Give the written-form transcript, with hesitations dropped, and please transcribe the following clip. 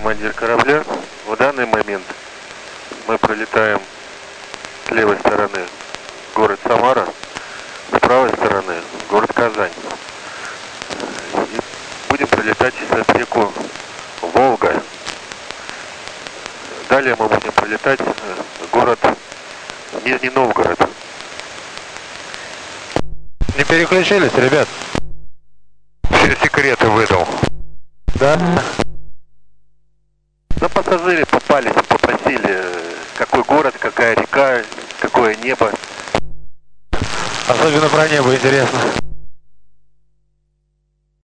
командир корабля. В данный момент мы пролетаем с левой стороны город Самара, с правой стороны город Казань. И будем пролетать через реку Волга. Далее мы будем пролетать город Нижний Новгород. Не переключились, ребят? Все секреты выдал. Да. Но пассажиры попались, попросили, какой город, какая река, какое небо. Особенно про небо интересно.